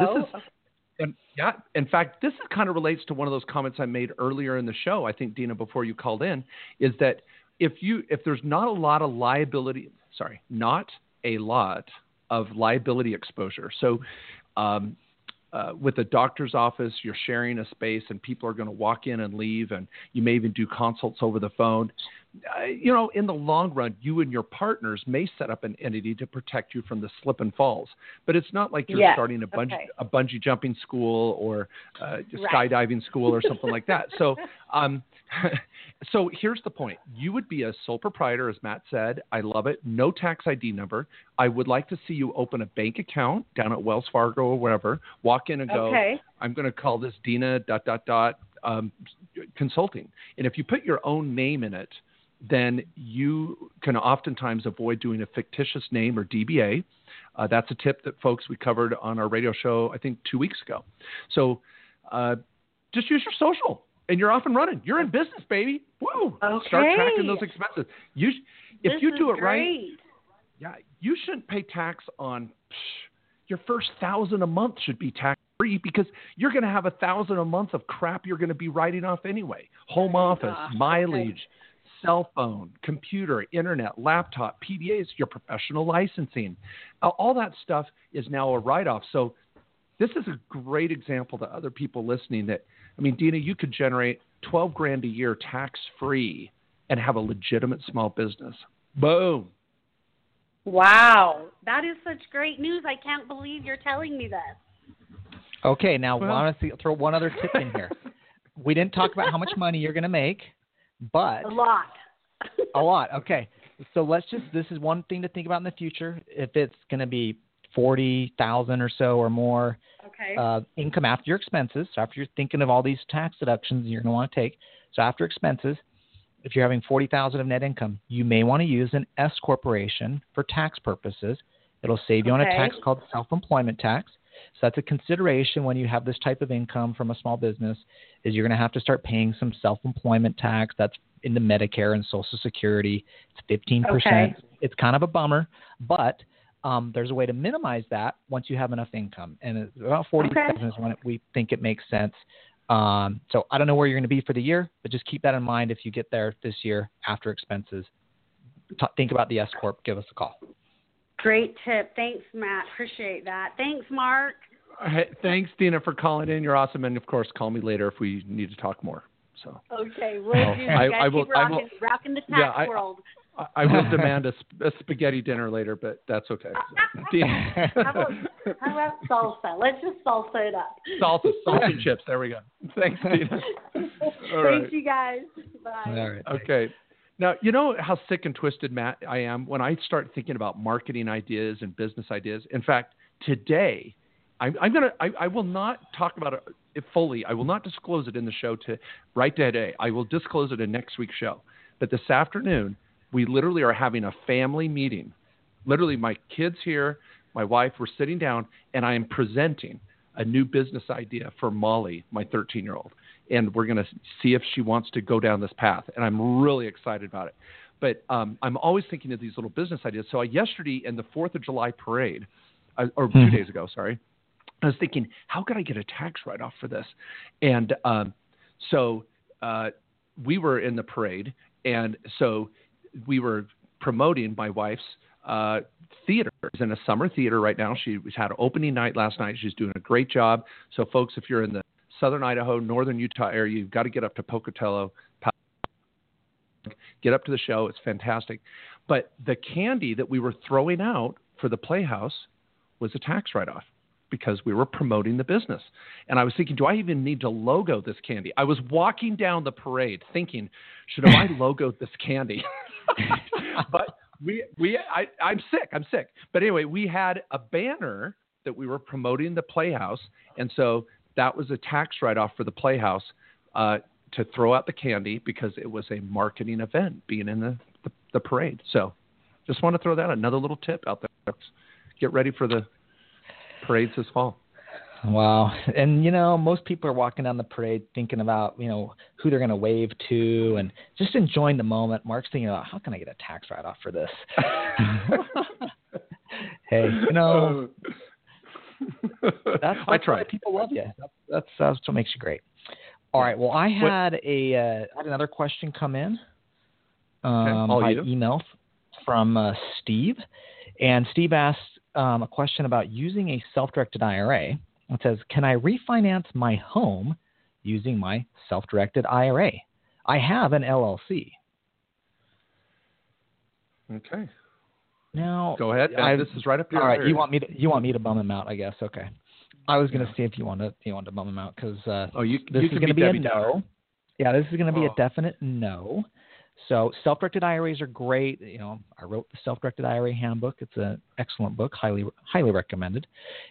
In fact, this kind of relates to one of those comments I made earlier in the show, I think, Dina, before you called in, is that if there's not a lot of liability exposure. So with a doctor's office, you're sharing a space and people are going to walk in and leave, and you may even do consults over the phone. In the long run, you and your partners may set up an entity to protect you from the slip and falls. But it's not like you're starting a bungee jumping school or skydiving school or something like that. So so here's the point. You would be a sole proprietor, as Matt said. I love it. No tax ID number. I would like to see you open a bank account down at Wells Fargo or wherever. Walk in and go, I'm going to call this Dina ... consulting. And if you put your own name in it, then you can oftentimes avoid doing a fictitious name or DBA. That's a tip that folks we covered on our radio show, I think 2 weeks ago. So just use your social and you're off and running. You're in business, baby. Woo! Okay. Start tracking those expenses. If you do it right, great. you shouldn't pay tax on your first $1,000 a month should be tax free because you're going to have $1,000 a month of crap you're going to be writing off anyway. Home office, mileage, cell phone, computer, internet, laptop, PDAs, your professional licensing. All that stuff is now a write-off. So this is a great example to other people listening that, I mean, Dina, you could generate $12,000 a year tax-free and have a legitimate small business. Boom. Wow. That is such great news. I can't believe you're telling me this. Okay, now I want to throw one other tip in here. We didn't talk about how much money you're going to make, but a lot. A lot. Okay. So this is one thing to think about in the future. If it's going to be 40,000 or so or more income after your expenses, so after you're thinking of all these tax deductions you're going to want to take, so after expenses, if you're having 40,000 of net income, you may want to use an S corporation for tax purposes. It'll save you on a tax called self-employment tax. So that's a consideration when you have this type of income from a small business, is you're going to have to start paying some self-employment tax. That's into Medicare and Social Security. It's 15%. Okay. It's kind of a bummer, but there's a way to minimize that once you have enough income. And about 40,000 is when we think it makes sense. So I don't know where you're going to be for the year, but just keep that in mind if you get there this year after expenses. Think about the S Corp. Give us a call. Great tip. Thanks, Matt. Appreciate that. Thanks, Mark. Hey, thanks, Dina, for calling in. You're awesome. And, of course, call me later if we need to talk more. So. Okay. We'll do. I will rocking the tax world. I will demand a spaghetti dinner later, but that's okay. How about salsa? Let's just salsa it up. Salsa and chips. There we go. Thanks, Dina. Thanks, you guys. Bye. All right. Okay. Now, you know how sick and twisted, Matt, I am when I start thinking about marketing ideas and business ideas. In fact, today, I will not talk about it fully. I will not disclose it in the show right today. I will disclose it in next week's show. But this afternoon, we literally are having a family meeting. Literally, my kids here, my wife, we're sitting down, and I am presenting a new business idea for Molly, my 13-year-old. And we're going to see if she wants to go down this path. And I'm really excited about it. But I'm always thinking of these little business ideas. So yesterday in the 4th of July parade, or 2 days ago, sorry, I was thinking, how could I get a tax write-off for this? And so we were in the parade. And so we were promoting my wife's theater. She's in a summer theater right now. She had an opening night last night. She's doing a great job. So, folks, if you're in the southern Idaho, northern Utah area, you've got to get up to Pocatello. Get up to the show. It's fantastic. But the candy that we were throwing out for the Playhouse was a tax write-off because we were promoting the business. And I was thinking, do I even need to logo this candy? I was walking down the parade thinking, should I logo this candy? But I'm sick. But anyway, we had a banner that we were promoting the Playhouse. And so that was a tax write-off for the Playhouse to throw out the candy because it was a marketing event being in the parade. So just want to throw that another little tip out there. Get ready for the parades this fall. Wow. And, most people are walking down the parade thinking about, who they're going to wave to and just enjoying the moment. Mark's thinking about, how can I get a tax write-off for this? Hey, that's why people love you. That's what makes you great. All right. Well, I had another question come in by email from Steve. And Steve asked a question about using a self-directed IRA. It says, can I refinance my home using my self-directed IRA? I have an LLC. Okay. Now, go ahead. This is right up your. All right. You want me to bum him out? I guess. Okay. I was going to see if you want to bum him out because this is going to be a no. Yeah, this is going to be a definite no. So self-directed IRAs are great. I wrote the Self-Directed IRA Handbook. It's an excellent book, highly recommended.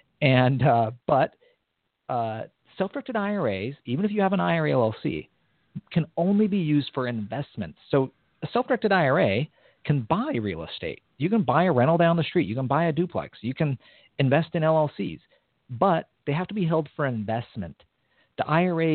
But self-directed IRAs, even if you have an IRA LLC, can only be used for investments. So a self-directed IRA can buy real estate. You can buy a rental down the street. You can buy a duplex. You can invest in LLCs, but they have to be held for investment. The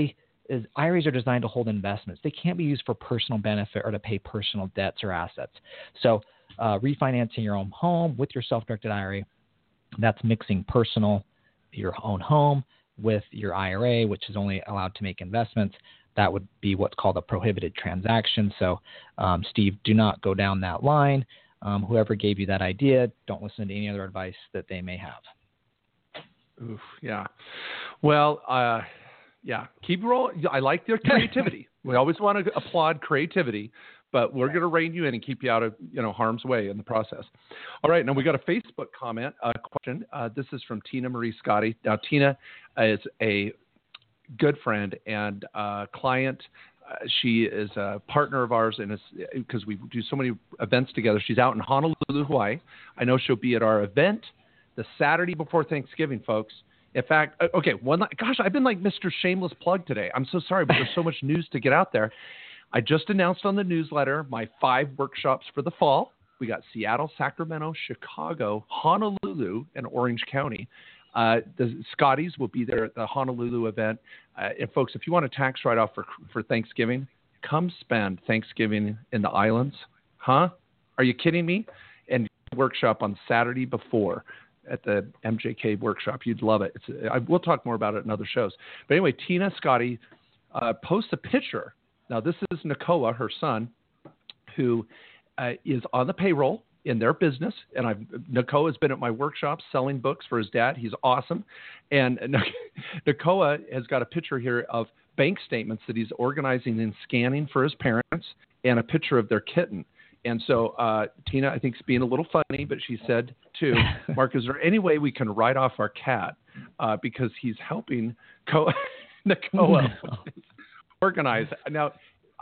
IRAs are designed to hold investments. They can't be used for personal benefit or to pay personal debts or assets. So refinancing your own home with your self-directed IRA, that's mixing your own home with your IRA, which is only allowed to make investments. That would be what's called a prohibited transaction. So, Steve, do not go down that line. Whoever gave you that idea, don't listen to any other advice that they may have. Oof, yeah. Well, yeah, keep rolling. I like their creativity. We always want to applaud creativity, but we're going to rein you in and keep you out of harm's way in the process. All right, now we got a Facebook comment question. This is from Tina Marie Scotty. Now, Tina is a good friend and client. She is a partner of ours, and because we do so many events together. She's out in Honolulu, Hawaii. I know she'll be at our event the Saturday before Thanksgiving, folks. In fact, okay, gosh, I've been like Mr. Shameless Plug today. I'm so sorry, but there's so much news to get out there. I just announced on the newsletter my 5 workshops for the fall. We got Seattle, Sacramento, Chicago, Honolulu, and Orange County. The Scotties will be there at the Honolulu event. And folks, if you want a tax write-off for Thanksgiving, come spend Thanksgiving in the islands. Huh? Are you kidding me? And workshop on Saturday before at the MJK workshop. You'd love it. We'll talk more about it in other shows. But anyway, Tina Scotty posts a picture. Now, this is Nakoa, her son, who is on the payroll in their business. And Nakoa has been at my workshops selling books for his dad. He's awesome. And Nakoa has got a picture here of bank statements that he's organizing and scanning for his parents and a picture of their kitten. And so Tina, I think, is being a little funny, but she said, too, Mark, is there any way we can write off our cat because he's helping Nakoa organize? Now,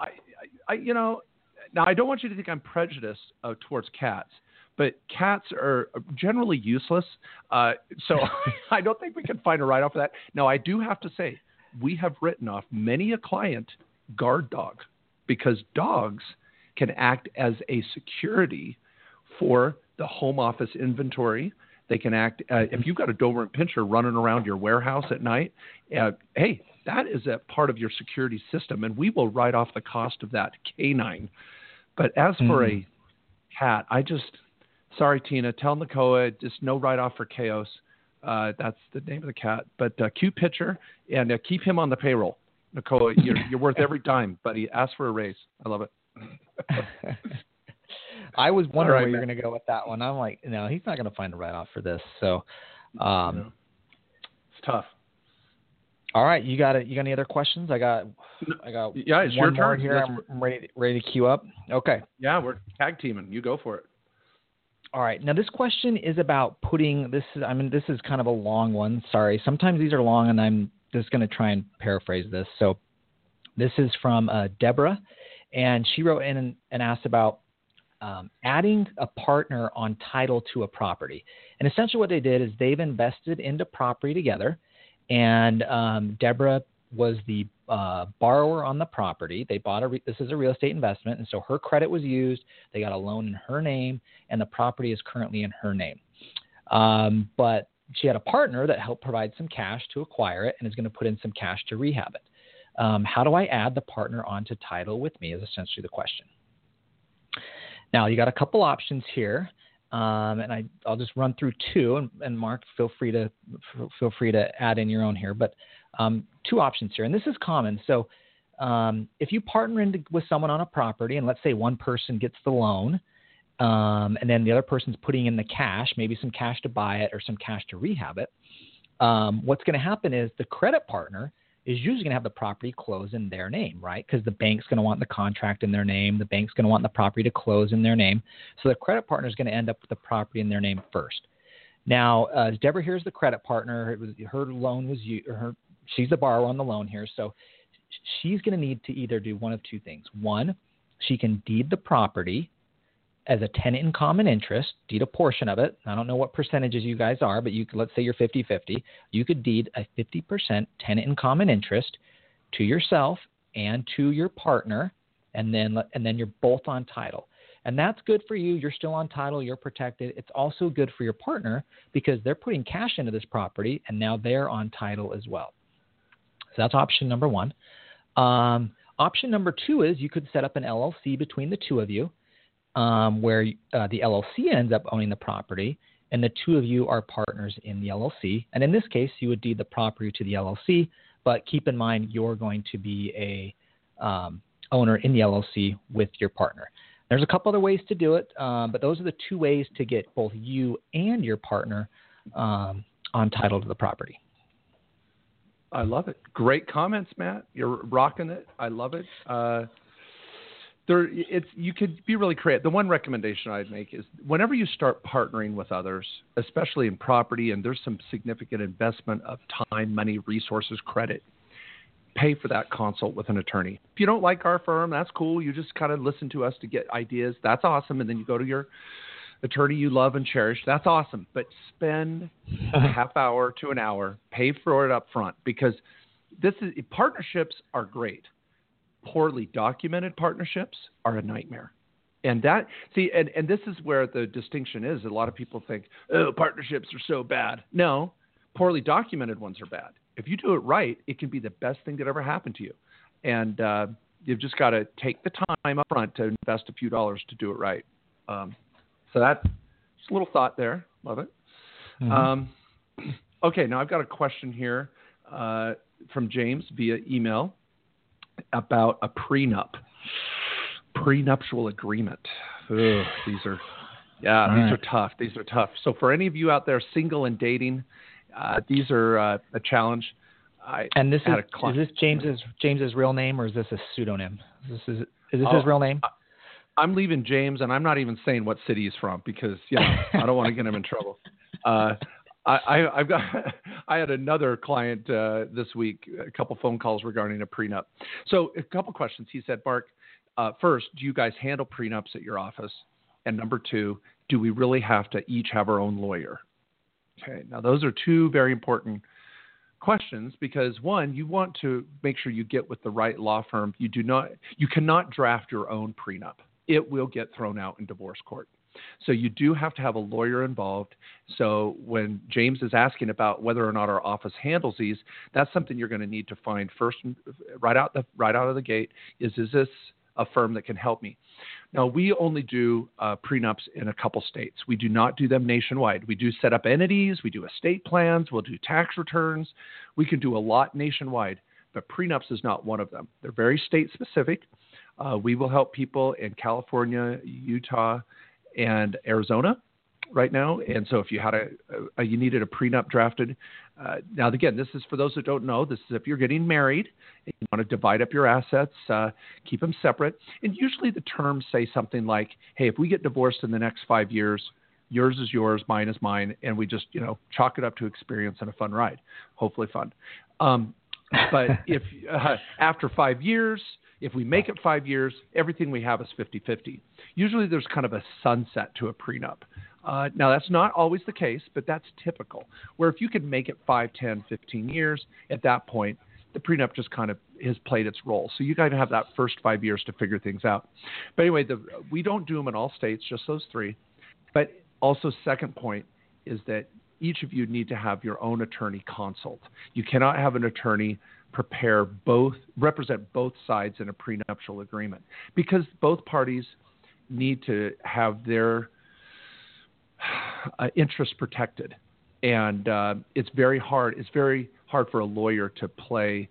now I don't want you to think I'm prejudiced towards cats, but cats are generally useless. So I don't think we can find a write-off for that. Now, I do have to say, we have written off many a client guard dog because dogs can act as a security for the home office inventory. They can act, if you've got a Doberman Pinscher running around your warehouse at night, hey, that is a part of your security system, and we will write off the cost of that canine. But as for a cat, sorry, Tina, tell Nakoa, just no write-off for Chaos. That's the name of the cat. But cute picture, and keep him on the payroll. Nakoa, you're worth every dime, buddy. Ask for a raise. I love it. I was wondering where you're going to go with that one. I'm like, no, he's not going to find a write-off for this. So, it's tough. All right, you got any other questions? I got yeah, it's one your more turn here. I'm ready to queue up. Okay. Yeah, we're tag teaming. You go for it. All right. Now this question is about this is kind of a long one. Sorry. Sometimes these are long, and I'm just going to try and paraphrase this. So this is from Deborah, and she wrote in and asked about adding a partner on title to a property. And essentially what they did is they've invested into property together, and Deborah was the borrower on the property. They bought this is a real estate investment, and so her credit was used. They got a loan in her name, and the property is currently in her name. But she had a partner that helped provide some cash to acquire it and is going to put in some cash to rehab it. How do I add the partner onto title with me is essentially the question. Now, you got a couple options here, and I'll just run through two, and Mark, feel free to add in your own here. But two options here, and this is common. So if you partner with someone on a property, and let's say one person gets the loan, and then the other person's putting in the cash, maybe some cash to buy it or some cash to rehab it, what's going to happen is the credit partner is usually going to have the property close in their name, right? Because the bank's going to want the contract in their name. The bank's going to want the property to close in their name. So the credit partner is going to end up with the property in their name first. Now, Deborah here's the credit partner. Her loan was she's the borrower on the loan here. So she's going to need to either do one of two things. One, she can deed the property as a tenant in common interest, deed a portion of it. I don't know what percentages you guys are, but let's say you're 50-50. You could deed a 50% tenant in common interest to yourself and to your partner, and then you're both on title. And that's good for you. You're still on title. You're protected. It's also good for your partner because they're putting cash into this property, and now they're on title as well. So that's option number one. Option number two is you could set up an LLC between the two of you, where the LLC ends up owning the property, and the two of you are partners in the LLC. And in this case, you would deed the property to the LLC, but keep in mind you're going to be a owner in the LLC with your partner. There's a couple other ways to do it, but those are the two ways to get both you and your partner on title to the property. I love it. Great comments, Matt. You're rocking it. I love it. You could be really creative. The one recommendation I'd make is whenever you start partnering with others, especially in property, and there's some significant investment of time, money, resources, credit, pay for that consult with an attorney. If you don't like our firm, that's cool. You just kind of listen to us to get ideas. That's awesome. And then you go to your attorney you love and cherish. That's awesome. But spend a half hour to an hour, pay for it up front, because partnerships are great. Poorly documented partnerships are a nightmare. And and this is where the distinction is. A lot of people think, oh, partnerships are so bad. No, poorly documented ones are bad. If you do it right, it can be the best thing that ever happened to you. And you've just got to take the time up front to invest a few dollars to do it right. So that's just a little thought there. Love it. Mm-hmm. Okay, now I've got a question here from James via email about a prenuptial agreement. Ugh, these are tough. These are tough. So for any of you out there single and dating, these are a challenge. And is this James's real name, or is this a pseudonym? Is this his real name? I'm leaving James, and I'm not even saying what city he's from because I don't want to get him in trouble. I had another client this week, a couple phone calls regarding a prenup. So a couple questions. He said, Mark, first, do you guys handle prenups at your office? And number two, do we really have to each have our own lawyer? Okay, now those are two very important questions because one, you want to make sure you get with the right law firm. You cannot draft your own prenup. It will get thrown out in divorce court. So you do have to have a lawyer involved. So when James is asking about whether or not our office handles these, that's something you're going to need to find first, right out of the gate. Is this a firm that can help me? Now, we only do prenups in a couple states. We do not do them nationwide. We do set up entities. We do estate plans. We'll do tax returns. We can do a lot nationwide, but prenups is not one of them. They're very state specific. We will help people in California, Utah, and Arizona right now. And so if you had you needed a prenup drafted, now again, this is for those that don't know, this is if you're getting married and you want to divide up your assets, keep them separate. And usually the terms say something like, hey, if we get divorced in the next 5 years, yours is yours, mine is mine. And we just, chalk it up to experience and a fun ride, hopefully fun. But if after 5 years, if we make it 5 years, everything we have is 50-50. Usually there's kind of a sunset to a prenup. Now, that's not always the case, but that's typical, where if you can make it 5, 10, 15 years, at that point, the prenup just kind of has played its role. So you got to have that first 5 years to figure things out. But anyway, we don't do them in all states, just those three. But also, second point is that each of you need to have your own attorney consult. You cannot have an attorney represent both sides in a prenuptial agreement because both parties need to have their interests protected. And it's very hard. It's very hard for a lawyer to play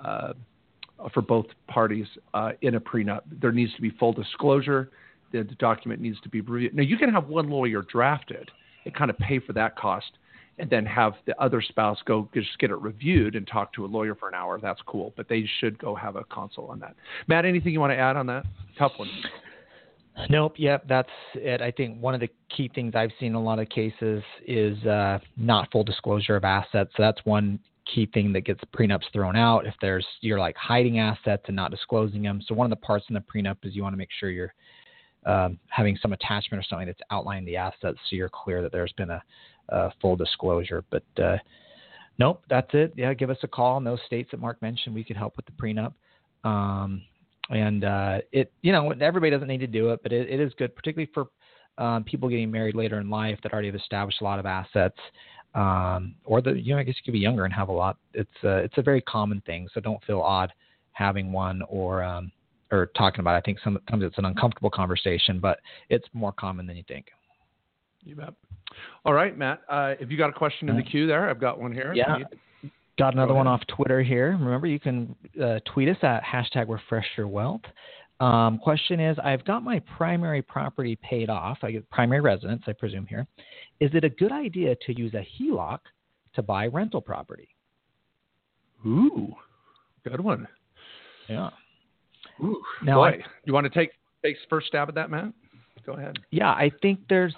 for both parties in a prenup. There needs to be full disclosure. The document needs to be reviewed. Now, you can have one lawyer drafted and kind of pay for that cost, and then have the other spouse go just get it reviewed and talk to a lawyer for an hour. That's cool, but they should go have a consult on that. Matt, anything you want to add on that? Tough one. Nope. Yep. That's it. I think one of the key things I've seen in a lot of cases is not full disclosure of assets. So that's one key thing that gets prenups thrown out. If you're like hiding assets and not disclosing them. So one of the parts in the prenup is you want to make sure you're having some attachment or something that's outlining the assets so you're clear that there's been a full disclosure. But nope, that's it. Yeah, give us a call in those states that Mark mentioned. We could help with the prenup. And everybody doesn't need to do it, but it is good, particularly for people getting married later in life that already have established a lot of assets, or I guess you could be younger and have a lot. It's a very common thing, so don't feel odd having one or talking about it. I think sometimes it's an uncomfortable conversation, but it's more common than you think. You bet. All right, Matt, if you got a question in the queue there, I've got one here. Yeah. Got another one off Twitter here. Remember, you can tweet us at #RefreshYourWealth. Question is, I've got my primary property paid off. I get primary residence, I presume here. Is it a good idea to use a HELOC to buy rental property? Ooh, good one. Yeah. Ooh, now, you want to take first stab at that, Matt? Go ahead. Yeah, I think this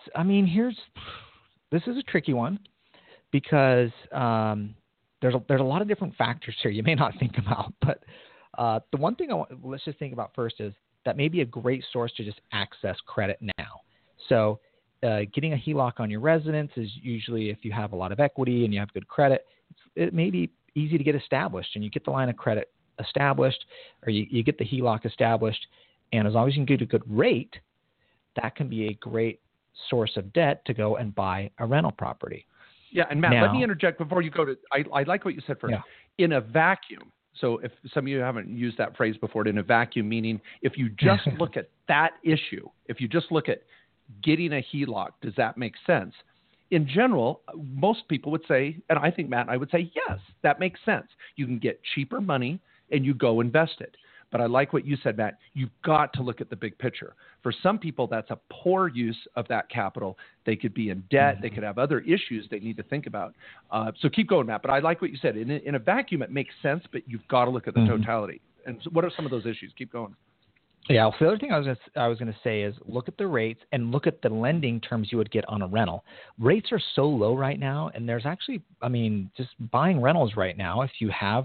is a tricky one because there's a lot of different factors here you may not think about, but the one thing let's just think about first is that may be a great source to just access credit now. So getting a HELOC on your residence is usually, if you have a lot of equity and you have good credit, it may be easy to get established, and you get the line of credit established, or you get the HELOC established, and as long as you can get a good rate, that can be a great source of debt to go and buy a rental property. Yeah, and Matt, let me interject before you go to. I like what you said first. Yeah. In a vacuum. So if some of you haven't used that phrase before, in a vacuum, meaning if you just look at that issue, if you just look at getting a HELOC, does that make sense? In general, most people would say, and I think, Matt, I would say, yes, that makes sense. You can get cheaper money and you go invest it. But I like what you said, Matt. You've got to look at the big picture. For some people, that's a poor use of that capital. They could be in debt. They could have other issues they need to think about. So keep going, Matt. But I like what you said. In a vacuum, it makes sense, but you've got to look at the totality. And so what are some of those issues? Keep going. Yeah. So the other thing I was going to say is look at the rates and look at the lending terms you would get on a rental. Rates are so low right now, and there's actually, just buying rentals right now, if you have,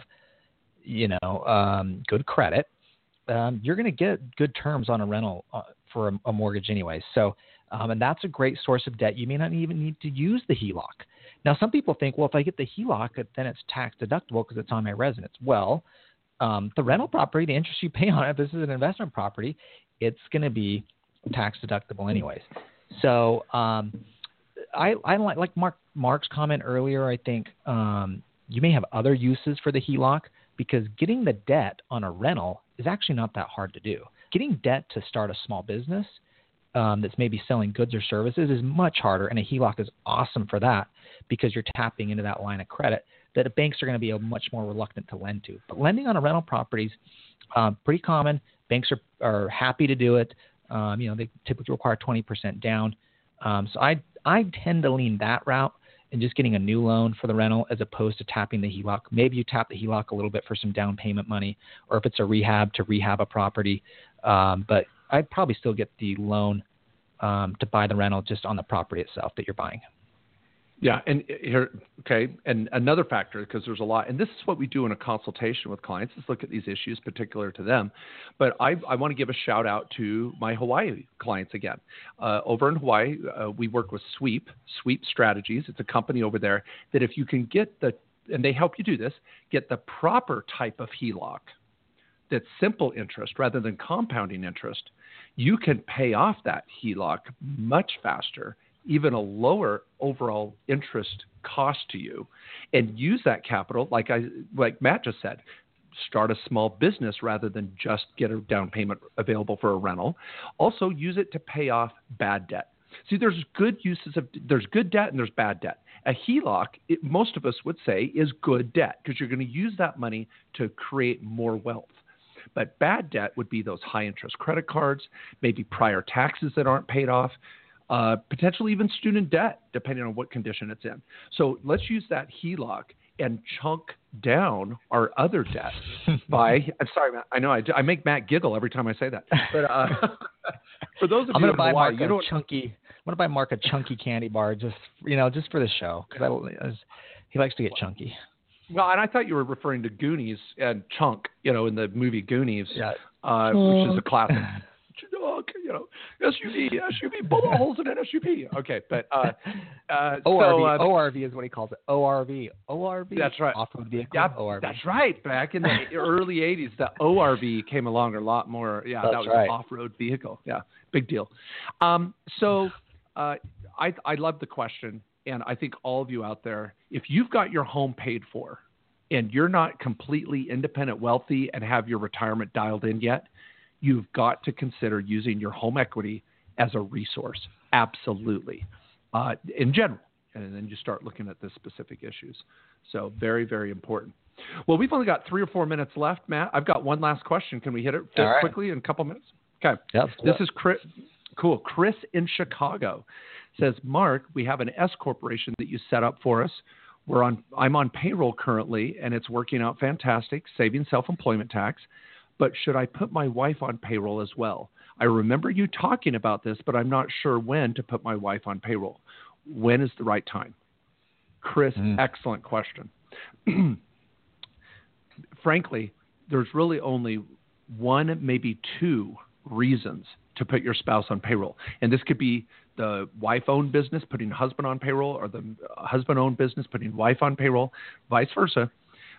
good credit, you're going to get good terms on a rental for a mortgage anyway. So, and that's a great source of debt. You may not even need to use the HELOC. Now, some people think, well, if I get the HELOC, then it's tax deductible because it's on my residence. Well, the rental property, the interest you pay on it, this is an investment property, it's going to be tax deductible anyways. So I like Mark's comment earlier. I think you may have other uses for the HELOC, because getting the debt on a rental is actually not that hard to do. Getting debt to start a small business that's maybe selling goods or services is much harder, and a HELOC is awesome for that because you're tapping into that line of credit that banks are going to be much more reluctant to lend to. But lending on a rental property is pretty common. Banks are happy to do it. They typically require 20% down. So I tend to lean that route and just getting a new loan for the rental as opposed to tapping the HELOC. Maybe you tap the HELOC a little bit for some down payment money, or if it's a rehab, to rehab a property. But I'd probably still get the loan to buy the rental just on the property itself that you're buying. Yeah, and here, okay, and another factor, because there's a lot, and this is what we do in a consultation with clients, is look at these issues particular to them. But I want to give a shout out to my Hawaii clients again. Over in Hawaii, we work with Sweep Strategies. It's a company over there that if you can get and they help you do this, get the proper type of HELOC that's simple interest rather than compounding interest, you can pay off that HELOC much faster, even a lower overall interest cost to you, and use that capital, like Matt just said, start a small business rather than just get a down payment available for a rental. Also use it to pay off bad debt. See, there's good debt and there's bad debt. A HELOC, most of us would say, is good debt because you're going to use that money to create more wealth. But bad debt would be those high interest credit cards, maybe prior taxes that aren't paid off, potentially even student debt, depending on what condition it's in. So let's use that HELOC and chunk down our other debt by, I'm sorry, Matt, I know I make Matt giggle every time I say that. But for those of you in Hawaii, I'm going to buy Mark a chunky candy bar just for the show, because he likes to get chunky. Well, and I thought you were referring to Goonies and Chunk, in the movie Goonies, which is a classic. SUV, bullet holes in an SUV. Okay, but ORV is what he calls it. ORV. That's right. Off-road vehicle. Yeah, ORV. that's right. Back in the early '80s, the ORV came along a lot more. Yeah, that's that was right. an off-road vehicle. Yeah, big deal. I love the question, and I think all of you out there, if you've got your home paid for, and you're not completely independent wealthy and have your retirement dialed in yet, you've got to consider using your home equity as a resource. Absolutely. In general. And then you start looking at the specific issues. So very, very important. Well, we've only got 3 or 4 minutes left, Matt. I've got one last question. Can we hit it quickly in a couple minutes? Okay. Yep. This is Chris. Cool. Chris in Chicago says, Mark, we have an S corporation that you set up for us. I'm on payroll currently, and it's working out fantastic, saving self-employment tax. But should I put my wife on payroll as well? I remember you talking about this, but I'm not sure when to put my wife on payroll. When is the right time? Chris, excellent question. Frankly, there's really only one, maybe 2 reasons to put your spouse on payroll. And this could be the wife-owned business putting husband on payroll, or the husband-owned business putting wife on payroll, vice versa.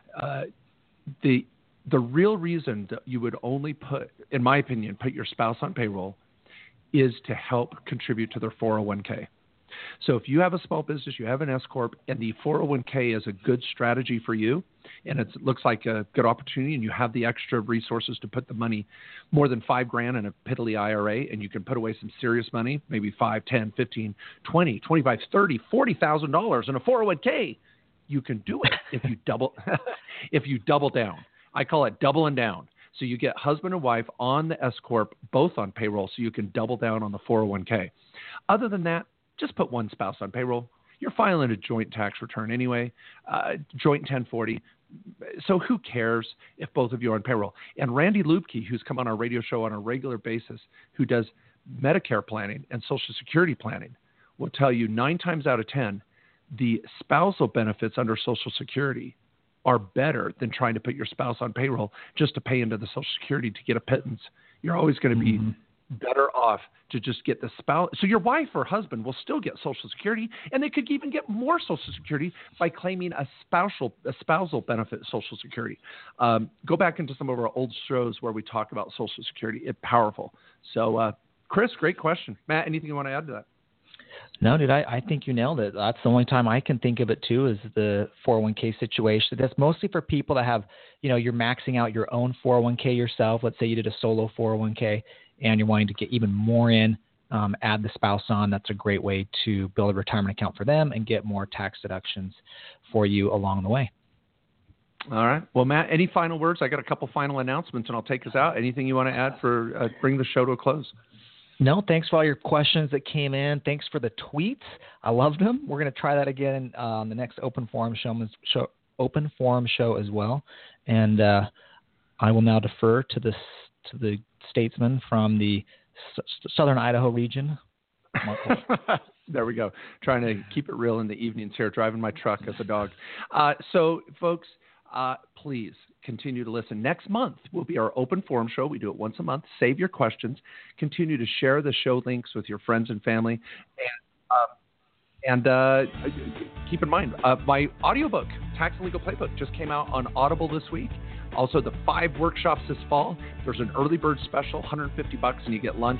The real reason that you would only put, in my opinion, put your spouse on payroll is to help contribute to their 401k. So if you have a small business, you have an S Corp, and the 401k is a good strategy for you, and it looks like a good opportunity, and you have the extra resources to put the money, more than $5,000 in a piddly IRA, and you can put away some serious money, maybe $5, 10, 15, 20, 25, 30, $40,000 in a 401k. You can do it if you double down. I call it doubling down. So you get husband and wife on the S Corp, both on payroll, so you can double down on the 401k. Other than that, just put one spouse on payroll. You're filing a joint tax return anyway, joint 1040. So who cares if both of you are on payroll? And Randy Lubke, who's come on our radio show on a regular basis, who does Medicare planning and Social Security planning, will tell you 9 times out of 10, the spousal benefits under Social Security are better than trying to put your spouse on payroll just to pay into the Social Security to get a pittance. You're always going to be better off to just get the spouse. So your wife or husband will still get Social Security, and they could even get more Social Security by claiming a spousal benefit Social Security. Go back into some of our old shows where we talk about Social Security. It's powerful. So, Chris, great question. Matt, anything you want to add to that? No, dude, I think you nailed it. That's the only time I can think of it, too, is the 401k situation. That's mostly for people that have, you're maxing out your own 401k yourself. Let's say you did a solo 401k and you're wanting to get even more in, add the spouse on. That's a great way to build a retirement account for them and get more tax deductions for you along the way. All right. Well, Matt, any final words? I got a couple final announcements, and I'll take us out. Anything you want to add for bring the show to a close? No, thanks for all your questions that came in. Thanks for the tweets. I loved them. We're going to try that again on the next Open Forum show as well. And I will now defer to the statesman from the southern Idaho region. There we go. Trying to keep it real in the evenings here, driving my truck as a dog. So, folks, please continue to listen. Next month will be our Open Forum show. We do it once a month. Save your questions. Continue to share the show links with your friends and family. And keep in mind, my audiobook, Tax and Legal Playbook, just came out on Audible this week. Also, the 5 workshops this fall. There's an early bird special, $150, and you get lunch.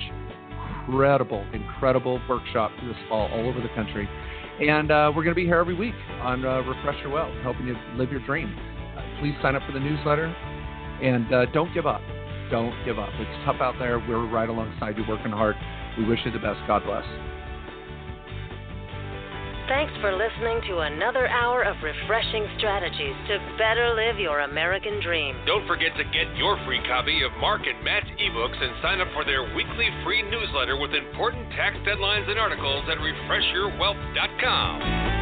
Incredible workshop this fall all over the country. And we're going to be here every week on Refresh Your Wealth, helping you live your dream. Please sign up for the newsletter, and don't give up. Don't give up. It's tough out there. We're right alongside you, working hard. We wish you the best. God bless. Thanks for listening to another hour of refreshing strategies to better live your American dream. Don't forget to get your free copy of Mark and Matt's ebooks and sign up for their weekly free newsletter with important tax deadlines and articles at refreshyourwealth.com.